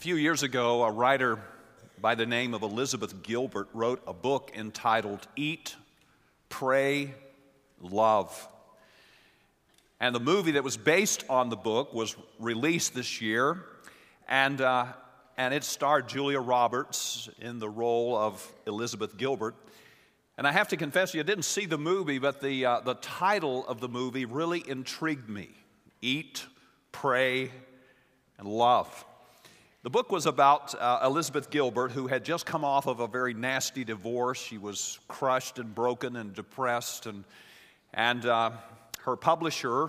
few years ago, a writer by the name of Elizabeth Gilbert wrote a book entitled Eat, Pray, Love. And the movie that was based on the book was released this year, and it starred Julia Roberts in the role of Elizabeth Gilbert. And I have to confess to you, I didn't see the movie, but the title of the movie really intrigued me. Eat, Pray, and Love. The book was about Elizabeth Gilbert, who had just come off of a very nasty divorce. She was crushed and broken and depressed, and her publisher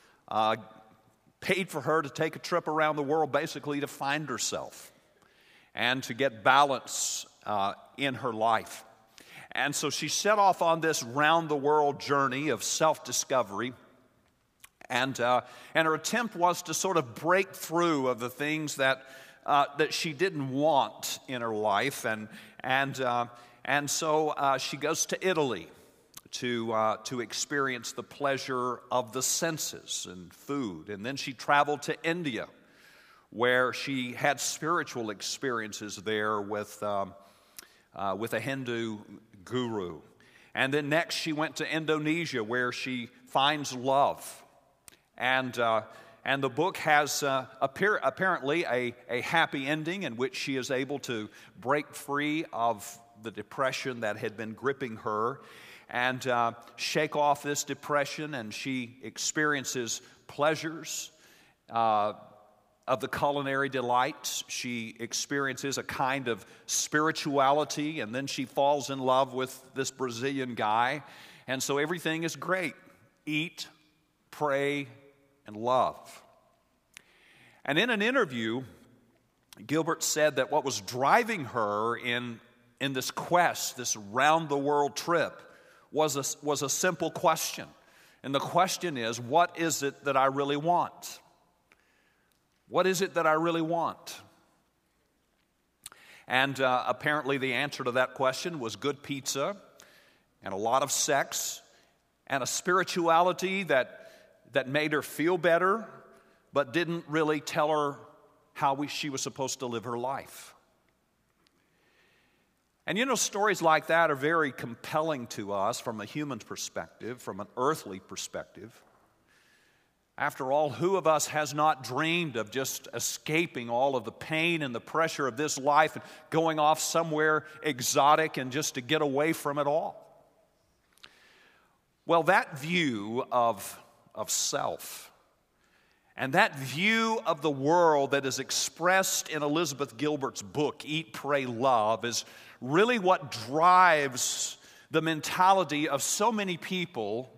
paid for her to take a trip around the world, basically to find herself and to get balance in her life. And so she set off on this round-the-world journey of self-discovery, and her attempt was to sort of break through of the things that she didn't want in her life, and so she goes to Italy to experience the pleasure of the senses and food, and then she traveled to India, where she had spiritual experiences there with a Hindu guru, and then next she went to Indonesia, where she finds love, and the book has apparently a happy ending in which she is able to break free of the depression that had been gripping her and shake off this depression, and she experiences pleasures of the culinary delights. She experiences a kind of spirituality, and then she falls in love with this Brazilian guy, and so everything is great. Eat, pray, and love. And in an interview, Gilbert said that what was driving her in this quest, this round-the-world trip, was a simple question. And the question is, what is it that I really want? What is it that I really want? And apparently the answer to that question was good pizza and a lot of sex and a spirituality that made her feel better, but didn't really tell her how she was supposed to live her life. And you know, stories like that are very compelling to us from a human perspective, from an earthly perspective. After all, who of us has not dreamed of just escaping all of the pain and the pressure of this life and going off somewhere exotic and just to get away from it all? Well, that view of self and that view of the world that is expressed in Elizabeth Gilbert's book, Eat, Pray, Love, is really what drives the mentality of so many people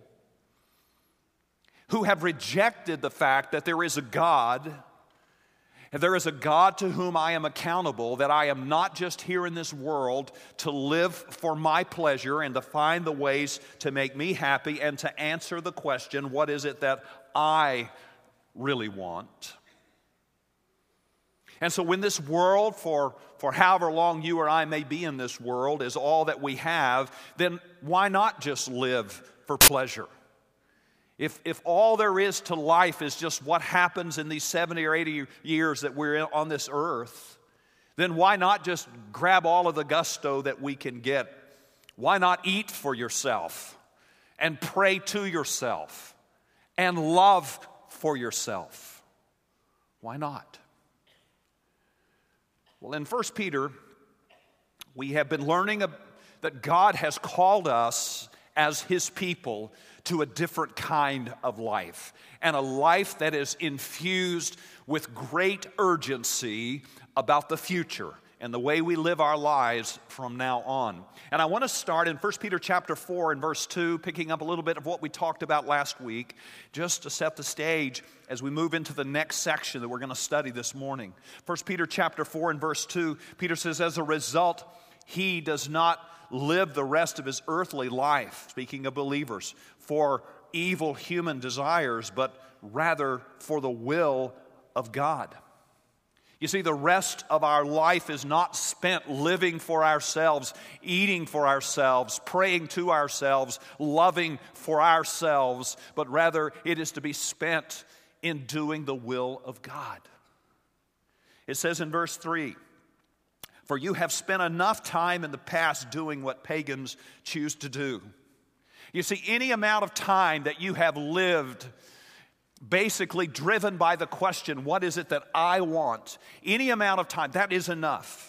who have rejected the fact that there is a God, and there is a God to whom I am accountable, that I am not just here in this world to live for my pleasure and to find the ways to make me happy and to answer the question, what is it that I really want? And so when this world, for however long you or I may be in this world, is all that we have, then why not just live for pleasure? If all there is to life is just what happens in these 70 or 80 years that we're on this earth, then why not just grab all of the gusto that we can get? Why not eat for yourself and pray to yourself and love for yourself? Why not? Well, in 1 Peter, we have been learning that God has called us as His people to a different kind of life, and a life that is infused with great urgency about the future and the way we live our lives from now on. And I want to start in 1 Peter chapter 4 and verse 2, picking up a little bit of what we talked about last week, just to set the stage as we move into the next section that we're going to study this morning. 1 Peter chapter 4 and verse 2, Peter says, as a result, he does not live the rest of his earthly life, speaking of believers, for evil human desires, but rather for the will of God. You see, the rest of our life is not spent living for ourselves, eating for ourselves, praying to ourselves, loving for ourselves, but rather it is to be spent in doing the will of God. It says in verse 3, "For you have spent enough time in the past doing what pagans choose to do." You see, any amount of time that you have lived basically driven by the question, what is it that I want? Any amount of time, that is enough.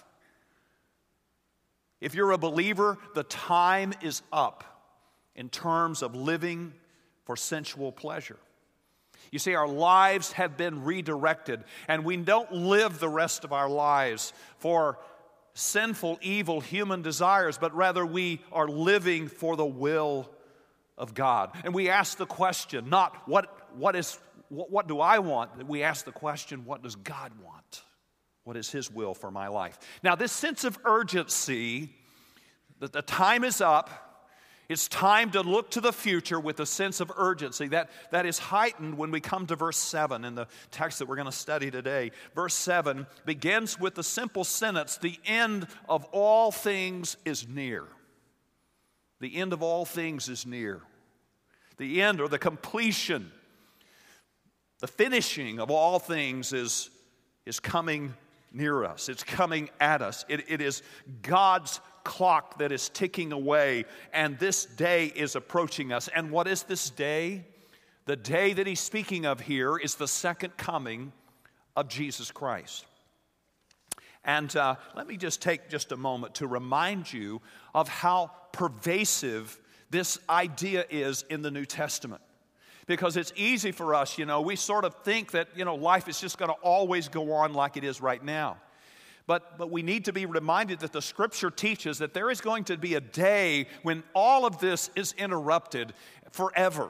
If you're a believer, the time is up in terms of living for sensual pleasure. You see, our lives have been redirected, and we don't live the rest of our lives for sinful, evil human desires, but rather we are living for the will of God. And we ask the question, not what do I want? We ask the question, what does God want? What is His will for my life? Now, this sense of urgency, that the time is up, it's time to look to the future with a sense of urgency. That is heightened when we come to verse 7 in the text that we're going to study today. Verse 7 begins with the simple sentence, "The end of all things is near." The end of all things is near. The end, or the completion, the finishing of all things is coming near us. It's coming at us. It is God's clock that is ticking away, and this day is approaching us. And what is this day? The day that he's speaking of here is the second coming of Jesus Christ. And let me just take just a moment to remind you of how pervasive this idea is in the New Testament. Because it's easy for us, we sort of think that, life is just going to always go on like it is right now. But we need to be reminded that the Scripture teaches that there is going to be a day when all of this is interrupted forever.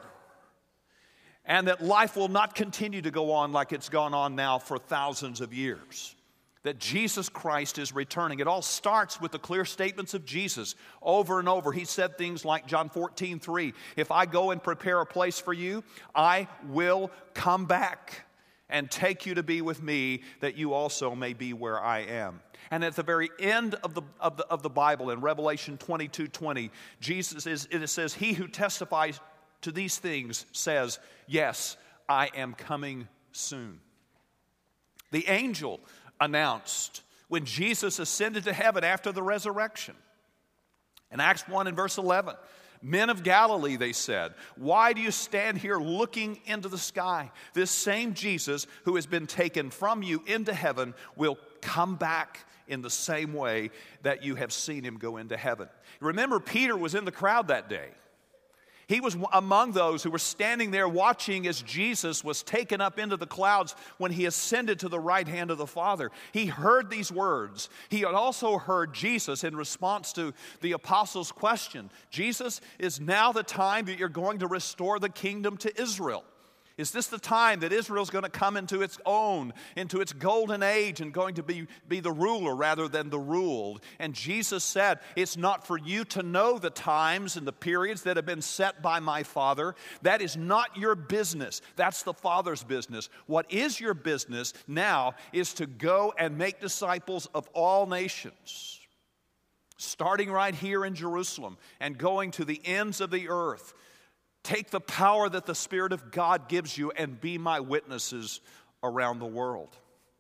And that life will not continue to go on like it's gone on now for thousands of years. That Jesus Christ is returning. It all starts with the clear statements of Jesus over and over. He said things like John 14:3, "If I go and prepare a place for you, I will come back and take you to be with me, that you also may be where I am." And at the very end of the Bible, in Revelation 22:20, it says, "He who testifies to these things says, yes, I am coming soon." The angel announced when Jesus ascended to heaven after the resurrection. In Acts 1 and verse 11, "Men of Galilee," they said, "why do you stand here looking into the sky? This same Jesus who has been taken from you into heaven will come back in the same way that you have seen him go into heaven." Remember, Peter was in the crowd that day. He was among those who were standing there watching as Jesus was taken up into the clouds when he ascended to the right hand of the Father. He heard these words. He had also heard Jesus in response to the apostles' question, "Jesus, is now the time that you're going to restore the kingdom to Israel? Is this the time that Israel's going to come into its own, into its golden age, and going to be the ruler rather than the ruled?" And Jesus said, "It's not for you to know the times and the periods that have been set by my Father. That is not your business. That's the Father's business. What is your business now is to go and make disciples of all nations, starting right here in Jerusalem and going to the ends of the earth. Take the power that the Spirit of God gives you and be my witnesses around the world."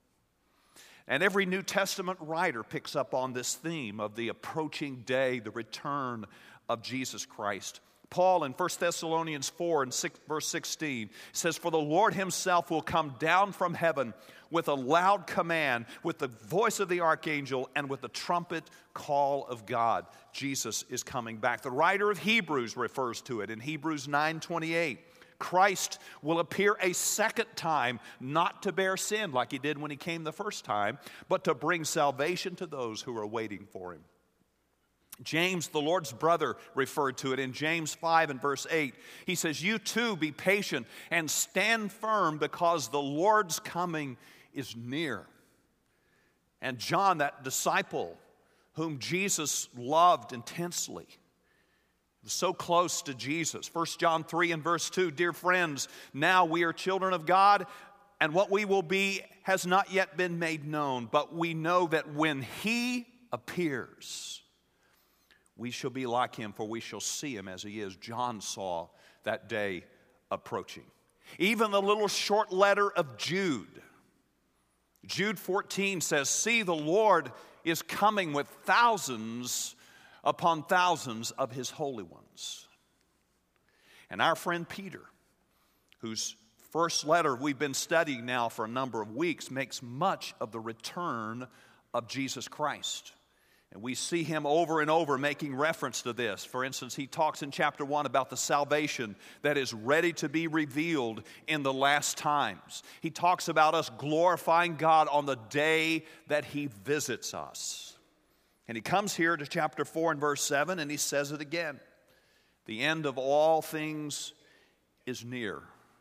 And every New Testament writer picks up on this theme of the approaching day, the return of Jesus Christ. Paul in 1 Thessalonians 4 and verse 16 says, "For the Lord himself will come down from heaven with a loud command, with the voice of the archangel, and with the trumpet call of God." Jesus is coming back. The writer of Hebrews refers to it in Hebrews 9:28. Christ will appear a second time, not to bear sin like he did when he came the first time, but to bring salvation to those who are waiting for him. James, the Lord's brother, referred to it in James 5 and verse 8. He says, "You too be patient and stand firm, because the Lord's coming is near." And John, that disciple whom Jesus loved intensely, was so close to Jesus. 1 John 3 and verse 2, "Dear friends, now we are children of God, and what we will be has not yet been made known. But we know that when he appears, we shall be like him, for we shall see him as he is." John saw that day approaching. Even the little short letter of Jude Jude 14 says, "See, the Lord is coming with thousands upon thousands of his holy ones." And our friend Peter, whose first letter we've been studying now for a number of weeks, makes much of the return of Jesus Christ. And we see him over and over making reference to this. For instance, he talks in chapter 1 about the salvation that is ready to be revealed in the last times. He talks about us glorifying God on the day that he visits us. And he comes here to chapter 4 and verse 7, and he says it again. The end of all things is near.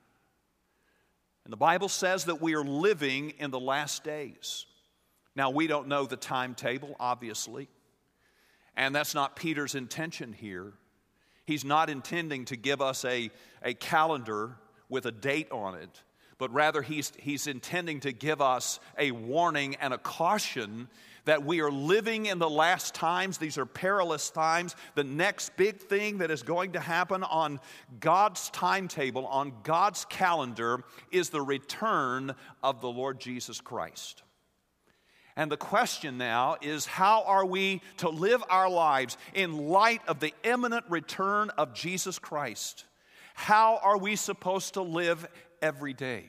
And the Bible says that we are living in the last days. Now, we don't know the timetable, obviously, and that's not Peter's intention here. He's not intending to give us a calendar with a date on it, but rather he's intending to give us a warning and a caution that we are living in the last times. These are perilous times. The next big thing that is going to happen on God's timetable, on God's calendar, is the return of the Lord Jesus Christ. And the question now is, how are we to live our lives in light of the imminent return of Jesus Christ? How are we supposed to live every day?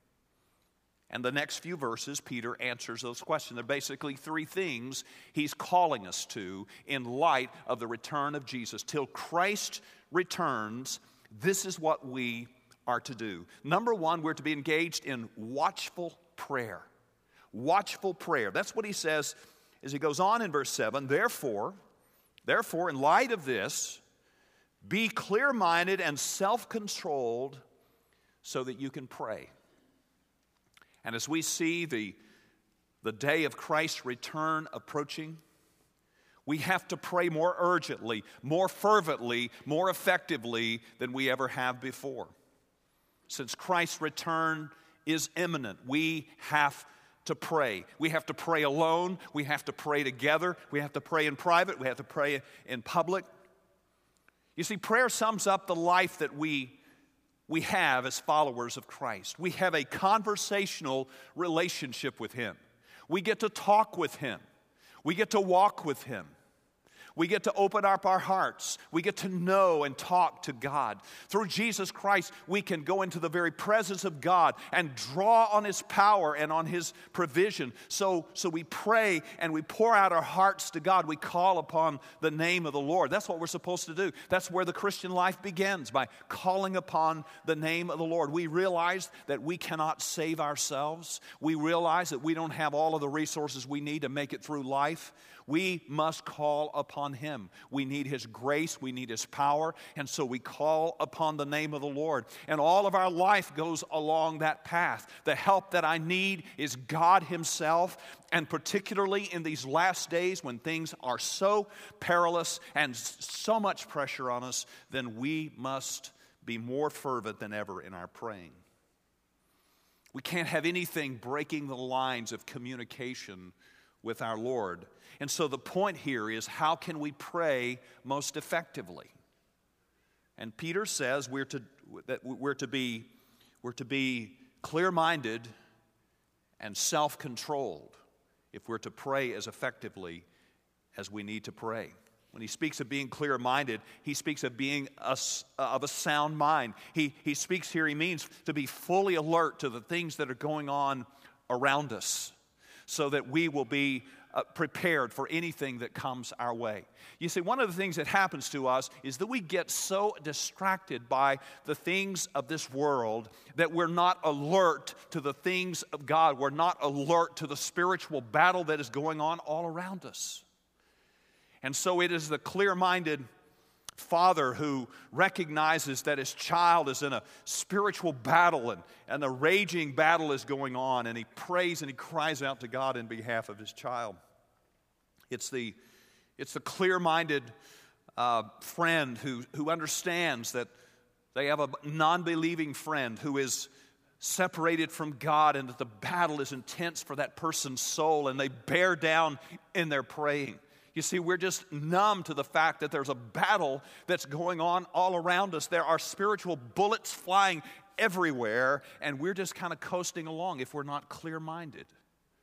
And the next few verses, Peter answers those questions. There are basically three things he's calling us to in light of the return of Jesus. Till Christ returns, this is what we are to do. Number one, we're to be engaged in watchful prayer. Watchful prayer. That's what he says as he goes on in verse 7. Therefore, in light of this, be clear-minded and self-controlled so that you can pray. And as we see the day of Christ's return approaching, we have to pray more urgently, more fervently, more effectively than we ever have before. Since Christ's return is imminent, we have to pray. We have to pray alone. We have to pray together. We have to pray in private. We have to pray in public. You see, prayer sums up the life that we have as followers of Christ. We have a conversational relationship with him. We get to talk with him. We get to walk with him. We get to open up our hearts. We get to know and talk to God. Through Jesus Christ, we can go into the very presence of God and draw on his power and on his provision. So we pray and we pour out our hearts to God. We call upon the name of the Lord. That's what we're supposed to do. That's where the Christian life begins, by calling upon the name of the Lord. We realize that we cannot save ourselves. We realize that we don't have all of the resources we need to make it through life. We must call upon him. We need his grace. We need his power. And so we call upon the name of the Lord. And all of our life goes along that path. The help that I need is God himself. And particularly in these last days when things are so perilous and so much pressure on us, then we must be more fervent than ever in our praying. We can't have anything breaking the lines of communication with our Lord. And so the point here is, how can we pray most effectively? And Peter says we're to be clear-minded and self-controlled if we're to pray as effectively as we need to pray. When he speaks of being clear-minded, he speaks of being of a sound mind. He speaks here, he means to be fully alert to the things that are going on around us, so that we will be prepared for anything that comes our way. You see, one of the things that happens to us is that we get so distracted by the things of this world that we're not alert to the things of God. We're not alert to the spiritual battle that is going on all around us. And so it is the clear-minded father who recognizes that his child is in a spiritual battle and a raging battle is going on, and he prays and he cries out to God in behalf of his child. It's the clear-minded friend who understands that they have a non-believing friend who is separated from God, and that the battle is intense for that person's soul, and they bear down in their praying. You see, we're just numb to the fact that there's a battle that's going on all around us. There are spiritual bullets flying everywhere, and we're just kind of coasting along if we're not clear-minded.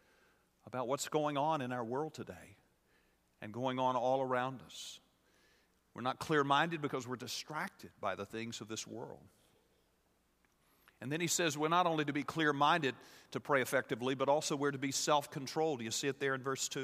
about what's going on in our world today and going on all around us. We're not clear-minded because we're distracted by the things of this world. And then he says we're not only to be clear-minded to pray effectively, but also we're to be self-controlled. Do you see it there in verse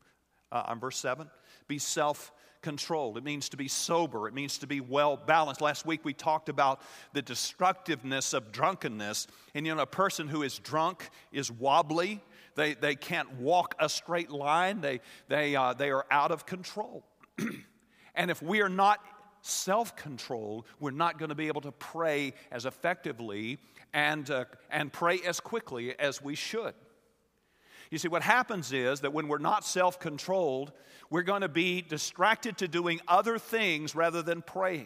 7? Be self-controlled. It means to be sober. It means to be well-balanced. Last week we talked about the destructiveness of drunkenness. And a person who is drunk is wobbly. They can't walk a straight line. They are out of control. And if we are not self-controlled, we're not going to be able to pray as effectively and pray as quickly as we should. You see, what happens is that when we're not self-controlled, we're going to be distracted to doing other things rather than praying.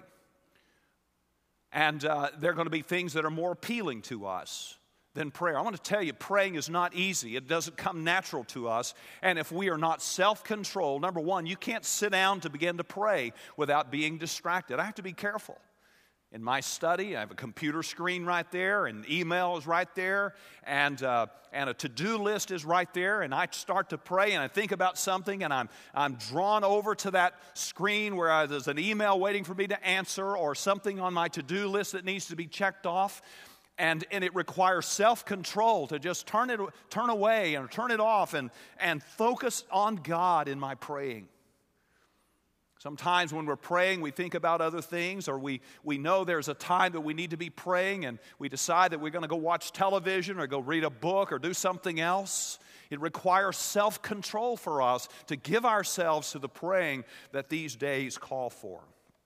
And there are going to be things that are more appealing to us than prayer. I want to tell you, praying is not easy. It doesn't come natural to us. And if we are not self-controlled, number one, you can't sit down to begin to pray without being distracted. I have to be careful. In my study, I have a computer screen right there, and email is right there, and a to-do list is right there, and I start to pray, and I think about something, and I'm drawn over to that screen where there's an email waiting for me to answer or something on my to-do list that needs to be checked off. And it requires self-control to just turn away and turn it off and focus on God in my praying. Sometimes when we're praying, we think about other things, or we know there's a time that we need to be praying, and we decide that we're going to go watch television or go read a book or do something else. It requires self-control for us to give ourselves to the praying that these days call for.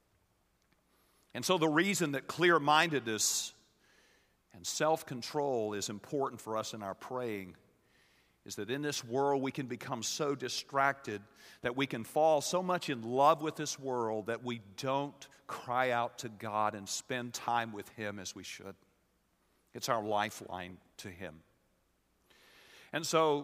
And so the reason that clear-mindedness and self-control is important for us in our praying is that in this world we can become so distracted that we can fall so much in love with this world that we don't cry out to God and spend time with Him as we should. It's our lifeline to Him. And so,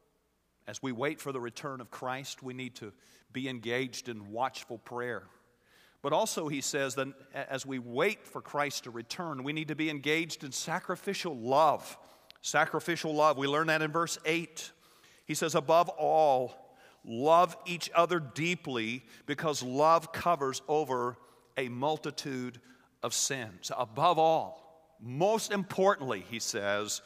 as we wait for the return of Christ, we need to be engaged in watchful prayer. But also, he says that as we wait for Christ to return, we need to be engaged in sacrificial love. Sacrificial love. We learn that in verse 8. He says, above all, love each other deeply because love covers over a multitude of sins. Above all, most importantly, he says,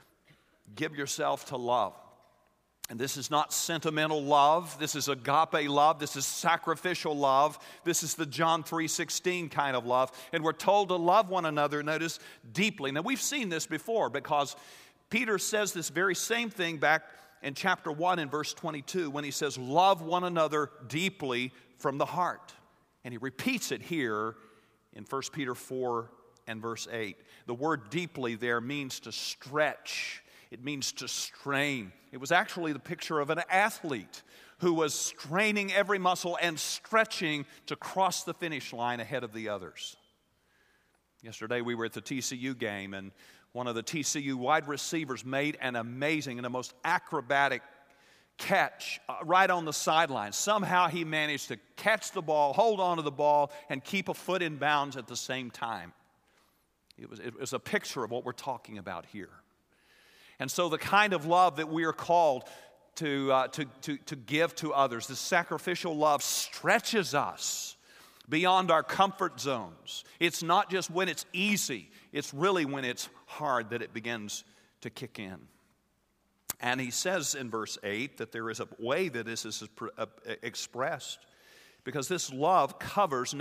give yourself to love. And this is not sentimental love. This is agape love. This is sacrificial love. This is the John 3:16 kind of love. And we're told to love one another, notice, deeply. Now, we've seen this before because Peter says this very same thing back in chapter 1 and verse 22 when he says, love one another deeply from the heart. And he repeats it here in 1 Peter 4 and verse 8. The word deeply there means to stretch. It means to strain. It was actually the picture of an athlete who was straining every muscle and stretching to cross the finish line ahead of the others. Yesterday we were at the TCU game, and one of the TCU wide receivers made an amazing and the most acrobatic catch right on the sideline. Somehow he managed to catch the ball, hold on to the ball, and keep a foot in bounds at the same time. It was a picture of what we're talking about here. And so the kind of love that we are called to give to others, the sacrificial love, stretches us beyond our comfort zones. It's not just when it's easy. It's really when it's hard that it begins to kick in. And he says in verse 8 that there is a way that this is expressed because this love covers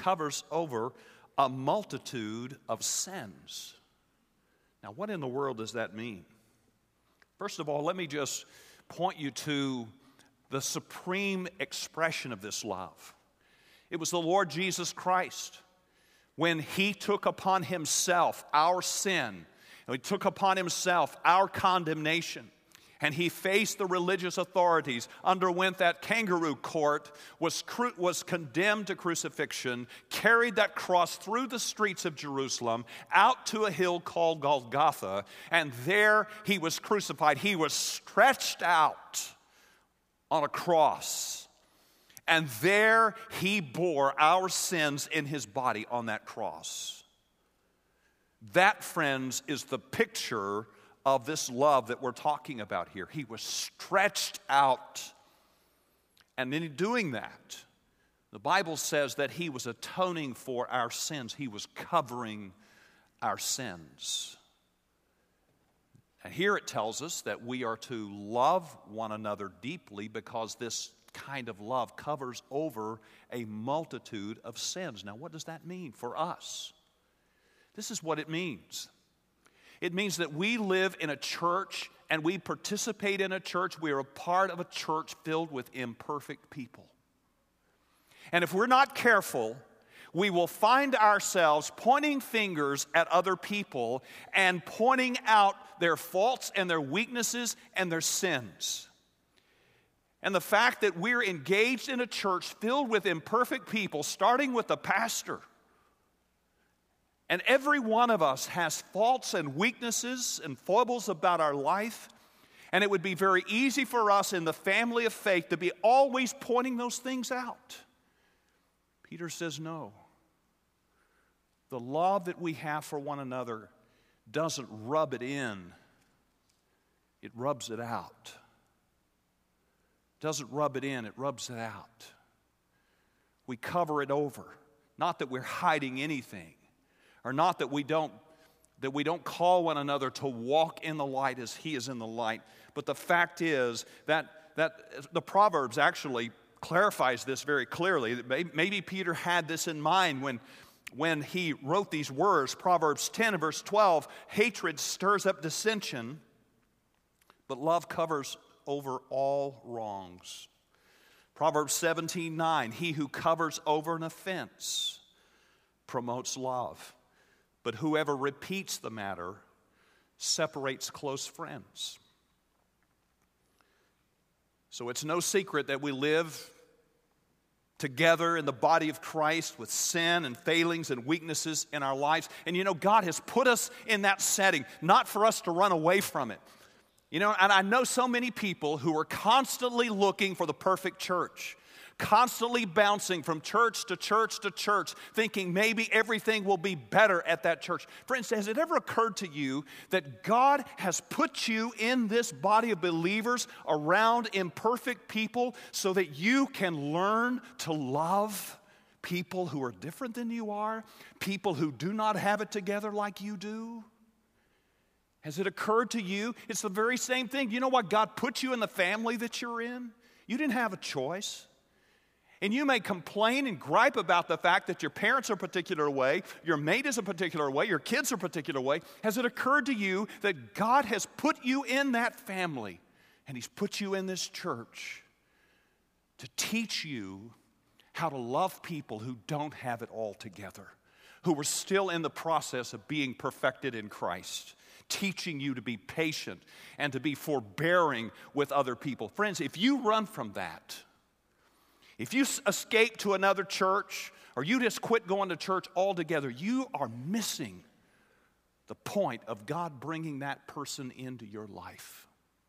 over a multitude of sins. Now, what in the world does that mean? First of all, let me just point you to the supreme expression of this love. It was the Lord Jesus Christ. When He took upon Himself our sin, and He took upon Himself our condemnation, and He faced the religious authorities, underwent that kangaroo court, was condemned to crucifixion, carried that cross through the streets of Jerusalem, out to a hill called Golgotha, and there He was crucified. He was stretched out on a cross, and there He bore our sins in His body on that cross. That, friends, is the picture of this love that we're talking about here. He was stretched out. And in doing that, the Bible says that he was atoning for our sins. He was covering our sins. And here it tells us that we are to love one another deeply because this kind of love covers over a multitude of sins. Now, what does that mean for us? This is what it means. It means that we live in a church and we participate in a church. We are a part of a church filled with imperfect people. And if we're not careful, we will find ourselves pointing fingers at other people and pointing out their faults and their weaknesses and their sins. And the fact that we're engaged in a church filled with imperfect people, starting with the pastor, and every one of us has faults and weaknesses and foibles about our life. And it would be very easy for us in the family of faith to be always pointing those things out. Peter says no. The love that we have for one another doesn't rub it in. It rubs it out. It doesn't rub it in, it rubs it out. We cover it over. Not that we're hiding anything. Or not that we don't call one another to walk in the light as he is in the light. But the fact is that the Proverbs actually clarifies this very clearly. Maybe Peter had this in mind when he wrote these words. Proverbs 10 and verse 12, hatred stirs up dissension, but love covers over all wrongs. Proverbs 17:9, he who covers over an offense promotes love. But whoever repeats the matter separates close friends. So it's no secret that we live together in the body of Christ with sin and failings and weaknesses in our lives. And you know, God has put us in that setting, not for us to run away from it. You know, and I know so many people who are constantly looking for the perfect church. Constantly bouncing from church to church to church, thinking maybe everything will be better at that church. Friends, has it ever occurred to you that God has put you in this body of believers around imperfect people so that you can learn to love people who are different than you are, people who do not have it together like you do? Has it occurred to you? It's the very same thing. You know what? God put you in the family that you're in. You didn't have a choice. And you may complain and gripe about the fact that your parents are a particular way, your mate is a particular way, your kids are a particular way. Has it occurred to you that God has put you in that family and He's put you in this church to teach you how to love people who don't have it all together, who are still in the process of being perfected in Christ, teaching you to be patient and to be forbearing with other people. Friends, if you run from that, if you escape to another church or you just quit going to church altogether, you are missing the point of God bringing that person into your life.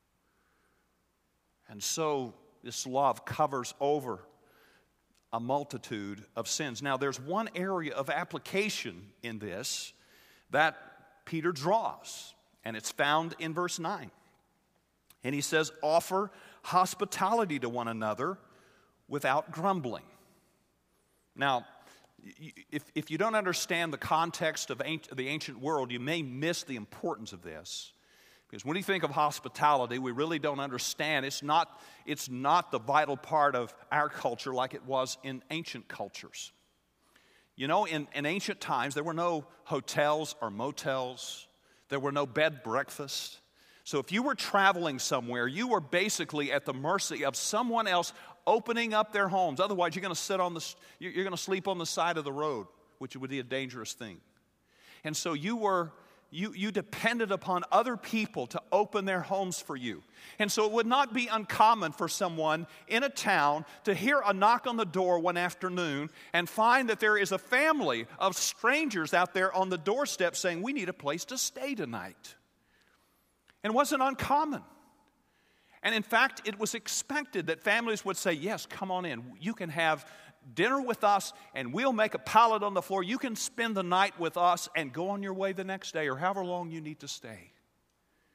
And so this love covers over a multitude of sins. Now, there's one area of application in this that Peter draws, and it's found in verse 9. And he says, offer hospitality to one another without grumbling. Now, if you don't understand the context of the ancient world, you may miss the importance of this. Because when you think of hospitality, we really don't understand. It's not the vital part of our culture like it was in ancient cultures. You know, in ancient times, there were no hotels or motels. There were no bed breakfasts. So if you were traveling somewhere, you were basically at the mercy of someone else opening up their homes. Otherwise, you're going to sleep on the side of the road, which would be a dangerous thing. And so you depended upon other people to open their homes for you. And so it would not be uncommon for someone in a town to hear a knock on the door one afternoon and find that there is a family of strangers out there on the doorstep saying, we need a place to stay tonight. And it wasn't uncommon. And in fact, it was expected that families would say, yes, come on in. You can have dinner with us and we'll make a pallet on the floor. You can spend the night with us and go on your way the next day or however long you need to stay.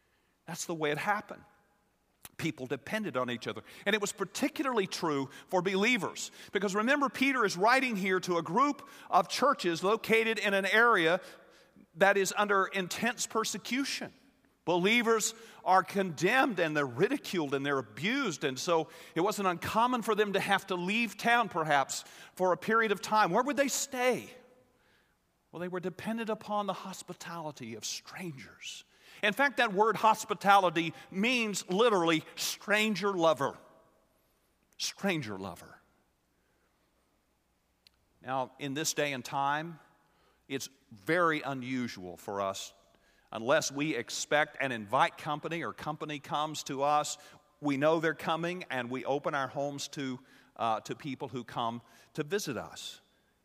That's the way it happened. People depended on each other. And it was particularly true for believers. Because remember, Peter is writing here to a group of churches located in an area that is under intense persecution. Believers are condemned and they're ridiculed and they're abused. And so it wasn't uncommon for them to have to leave town perhaps for a period of time. Where would they stay? Well, they were dependent upon the hospitality of strangers. In fact, that word hospitality means literally stranger lover. Stranger lover. Now, in this day and time, it's very unusual for us, unless we expect and invite company or company comes to us, we know they're coming and we open our homes to people who come to visit us.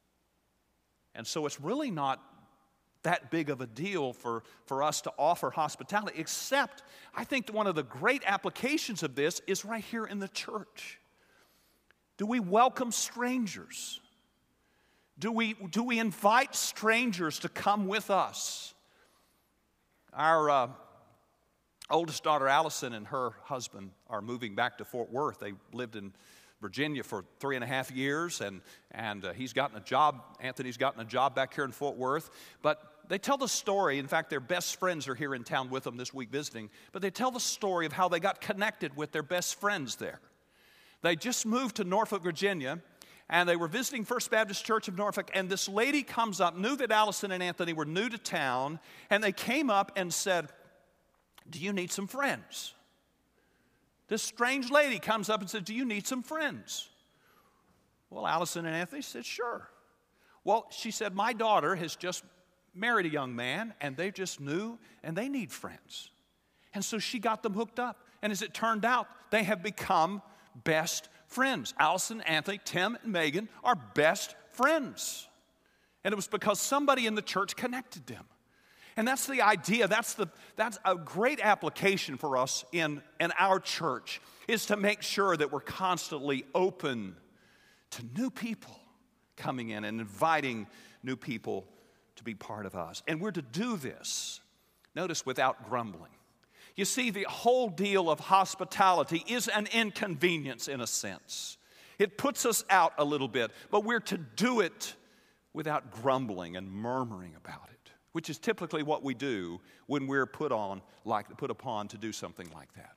And so it's really not that big of a deal for us to offer hospitality, except I think one of the great applications of this is right here in the church. Do we welcome strangers? Do we invite strangers to come with us? Our oldest daughter, Allison, and her husband are moving back to Fort Worth. They lived in Virginia for 3.5 years, and he's gotten a job. Anthony's gotten a job back here in Fort Worth. But they tell the story. In fact, their best friends are here in town with them this week visiting. But they tell the story of how they got connected with their best friends there. They just moved to Norfolk, Virginia, and they were visiting First Baptist Church of Norfolk, and this lady comes up, knew that Allison and Anthony were new to town, and they came up and said, "Do you need some friends?" This strange lady comes up and said, "Do you need some friends?" Well, Allison and Anthony said, "Sure." Well, she said, "My daughter has just married a young man, and they just new, and they need friends." And so she got them hooked up. And as it turned out, they have become best friends. Allison, Anthony, Tim, and Megan are best friends. And it was because somebody in the church connected them. And that's the idea. That's a great application for us in our church, is to make sure that we're constantly open to new people coming in and inviting new people to be part of us. And we're to do this, notice, without grumbling. You see, the whole deal of hospitality is an inconvenience in a sense. It puts us out a little bit, but we're to do it without grumbling and murmuring about it, which is typically what we do when we're put upon to do something like that.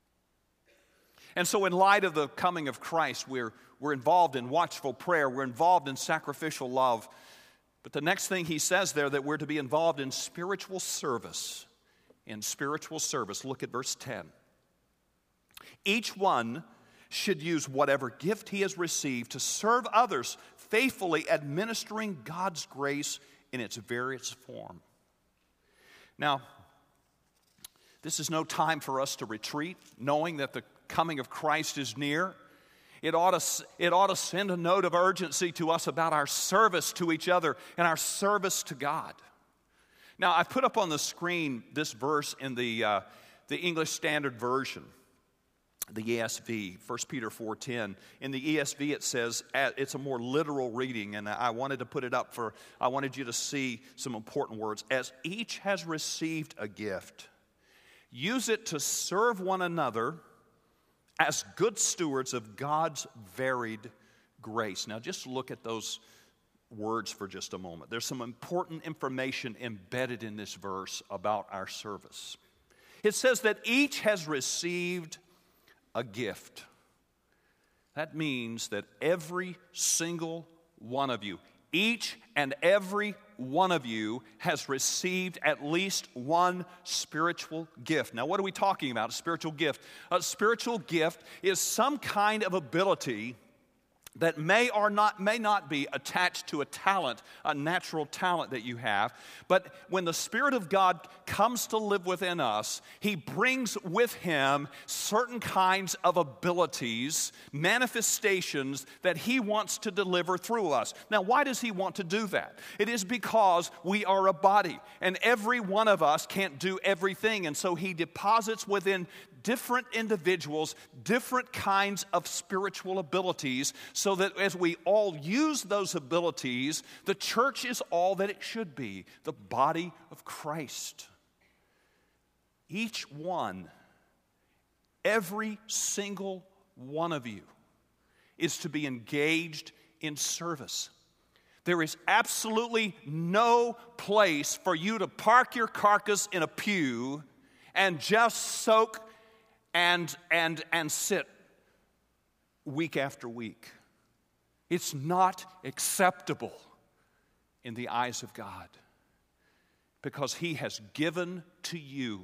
And so in light of the coming of Christ, we're involved in watchful prayer, we're involved in sacrificial love. But the next thing he says there, that we're to be involved in spiritual service. In spiritual service, look at verse 10. Each one should use whatever gift he has received to serve others, faithfully administering God's grace in its various form. Now, this is no time for us to retreat, knowing that the coming of Christ is near. It ought to send a note of urgency to us about our service to each other and our service to God. Now, I've put up on the screen this verse in the English Standard Version, the ESV, 1 Peter 4:10. In the ESV, it says, it's a more literal reading, and I wanted to put it up I wanted you to see some important words. As each has received a gift, use it to serve one another as good stewards of God's varied grace. Now, just look at those words for just a moment. There's some important information embedded in this verse about our service. It says that each has received a gift. That means that every single one of you, each and every one of you has received at least one spiritual gift. Now, what are we talking about? A spiritual gift. A spiritual gift is some kind of ability that may not be attached to a talent, a natural talent that you have. But when the Spirit of God comes to live within us, He brings with Him certain kinds of abilities, manifestations that He wants to deliver through us. Now, why does He want to do that? It is because we are a body, and every one of us can't do everything. And so He deposits within different individuals different kinds of spiritual abilities, so that as we all use those abilities, the church is all that it should be, the body of Christ. each one, every single one of you, is to be engaged in service. There is absolutely no place for you to park your carcass in a pew and just soak and sit week after week. It's not acceptable in the eyes of God, because He has given to you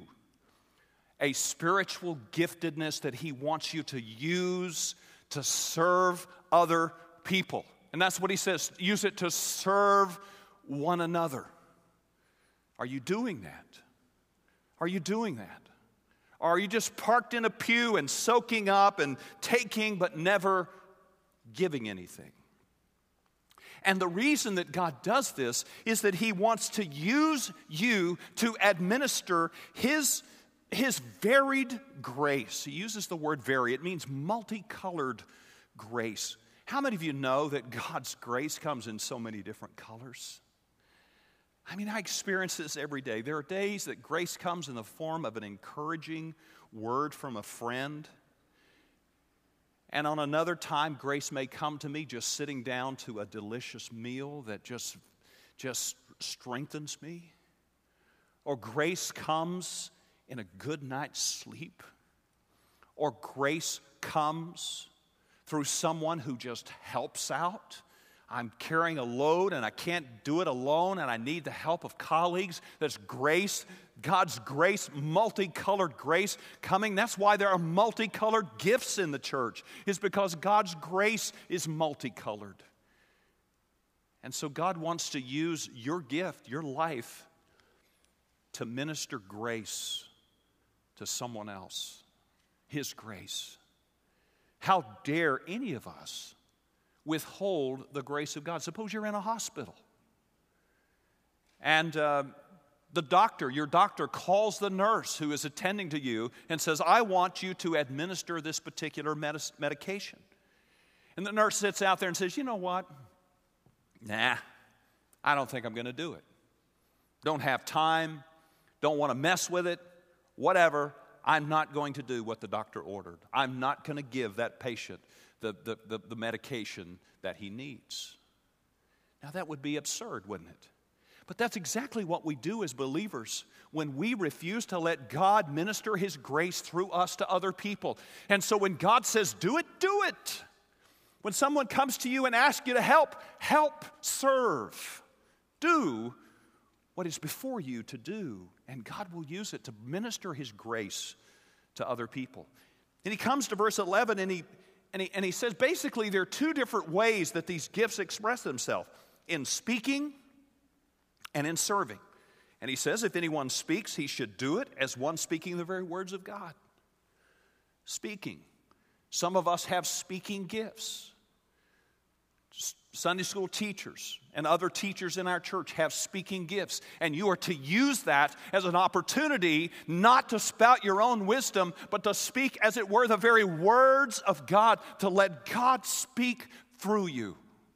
a spiritual giftedness that He wants you to use to serve other people. And that's what He says, use it to serve one another. Are you doing that? Are you doing that? Or are you just parked in a pew and soaking up and taking but never giving anything? And the reason that God does this is that He wants to use you to administer His varied grace. He uses the word vary. It means multicolored grace. How many of you know that God's grace comes in so many different colors? I mean, I experience this every day. There are days that grace comes in the form of an encouraging word from a friend. And on another time, grace may come to me just sitting down to a delicious meal that just strengthens me. Or grace comes in a good night's sleep. Or grace comes through someone who just helps out. I'm carrying a load and I can't do it alone and I need the help of colleagues. That's grace, God's grace, multicolored grace coming. That's why there are multicolored gifts in the church, is because God's grace is multicolored. And so God wants to use your gift, your life, to minister grace to someone else. His grace. How dare any of us withhold the grace of God? Suppose you're in a hospital and your doctor calls the nurse who is attending to you and says, I want you to administer this particular medication. And the nurse sits out there and says, you know what? Nah, I don't think I'm going to do it. Don't have time, don't want to mess with it, whatever. I'm not going to do what the doctor ordered. I'm not going to give that patient the medication that he needs. Now that would be absurd, wouldn't it? But that's exactly what we do as believers when we refuse to let God minister His grace through us to other people. And so when God says, do it, do it. When someone comes to you and asks you to help, serve. Do what is before you to do, and God will use it to minister His grace to other people. And He comes to verse 11 and he says basically there are two different ways that these gifts express themselves: in speaking and in serving. And He says if anyone speaks, he should do it as one speaking the very words of God. Speaking. Some of us have speaking gifts. Sunday school teachers and other teachers in our church have speaking gifts, and you are to use that as an opportunity not to spout your own wisdom, but to speak, as it were, the very words of God, to let God speak through you.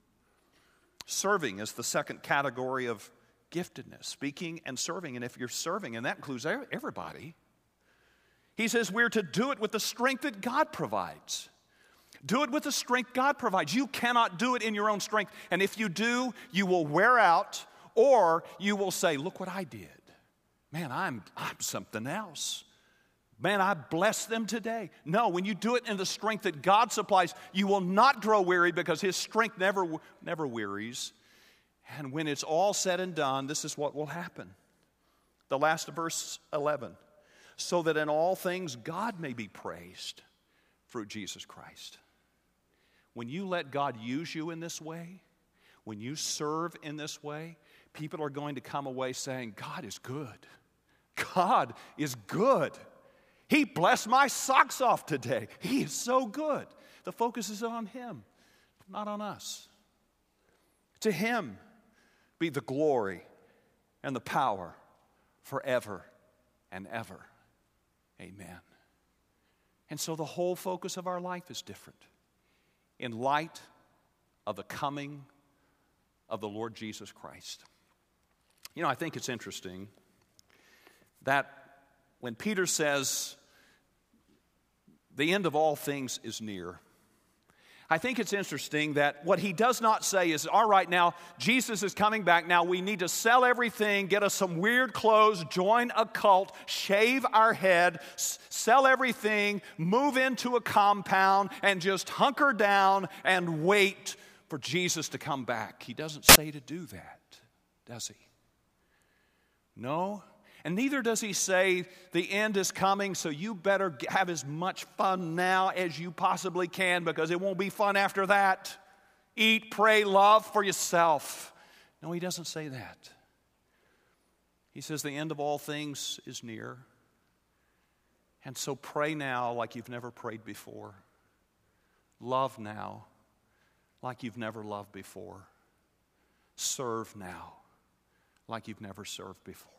Serving is the second category of giftedness, speaking and serving. And if you're serving, and that includes everybody, He says we're to do it with the strength that God provides. Do it with the strength God provides. You cannot do it in your own strength. And if you do, you will wear out, or you will say, look what I did. Man, I'm something else. Man, I blessed them today. No, when you do it in the strength that God supplies, you will not grow weary, because His strength never wearies. And when it's all said and done, this is what will happen. The last of verse 11. So that in all things God may be praised through Jesus Christ. When you let God use you in this way, when you serve in this way, people are going to come away saying, God is good. God is good. He blessed my socks off today. He is so good. The focus is on Him, not on us. To Him be the glory and the power forever and ever. Amen. And so the whole focus of our life is different in light of the coming of the Lord Jesus Christ. You know, I think it's interesting that when Peter says, the end of all things is near, I think it's interesting that what he does not say is, all right, now Jesus is coming back. Now we need to sell everything, get us some weird clothes, join a cult, shave our head, sell everything, move into a compound, and just hunker down and wait for Jesus to come back. He doesn't say to do that, does he? No. And neither does he say the end is coming, so you better have as much fun now as you possibly can because it won't be fun after that. Eat, pray, love for yourself. No, he doesn't say that. He says the end of all things is near. And so pray now like you've never prayed before. Love now like you've never loved before. Serve now like you've never served before.